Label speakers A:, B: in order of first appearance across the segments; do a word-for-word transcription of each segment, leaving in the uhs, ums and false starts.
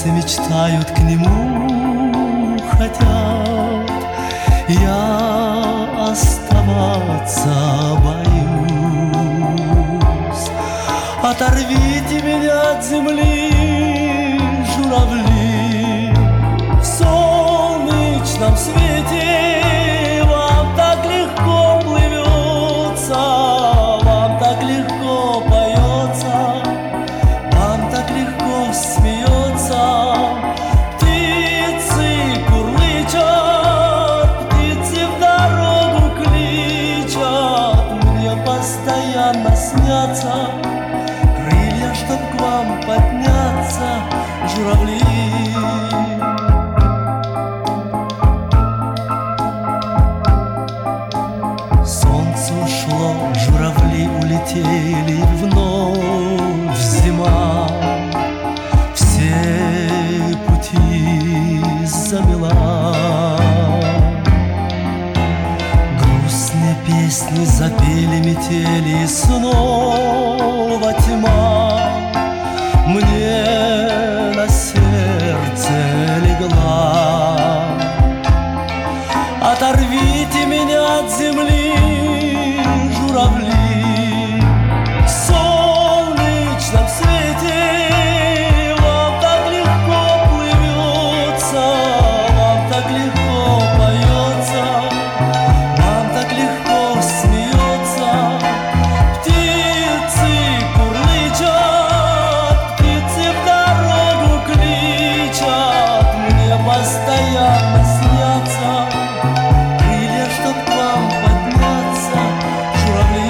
A: птицы мечтают, к нему хотят. Я оставаться боюсь. Оторвите меня от земли, журавли, в солнечном свете вам так легко плывется, вам так легко поется, вам так легко смеется. Птицы курлычат, птицы в дорогу кличат, мне постоянно снятся крылья, чтоб к вам подняться, журавли. Солнце ушло, журавли улетели, вновь зима все пути замела. Грустные песни запели метели, и снова тьма мне на сердце легла. Оторвите меня от земли, журавли, в солнечном свете вам так легко плывется, вам так легко поется, вам так легко смеется. Птицы курлычат, птицы в дорогу кличат, мне постоянно снятся крылья, чтоб к вам подняться, журавли.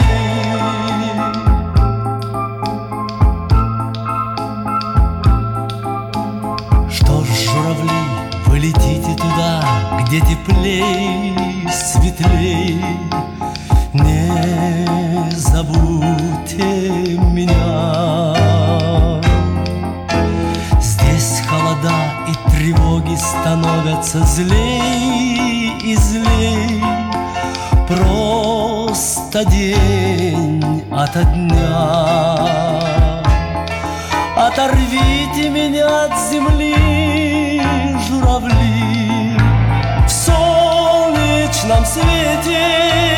A: Что ж, журавли, вы летите туда, где теплей, светлей. Не забудьте меня. Здесь холода и тревоги становятся злей и злей. Просто день ото дня. Оторвите меня от земли, журавли, в солнечном свете